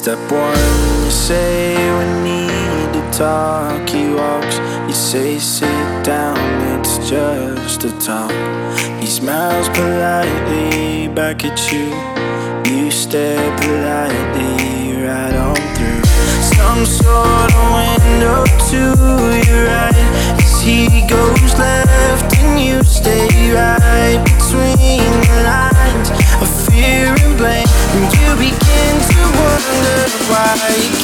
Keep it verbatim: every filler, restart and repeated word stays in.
Step one, you say we need to talk. He walks, you say sit down, it's just a talk. He smiles politely back at you. You stare politely right on through some sort of window to your right. As he goes left and you stay right between the lines of fear and blame, and you begin to wonder why.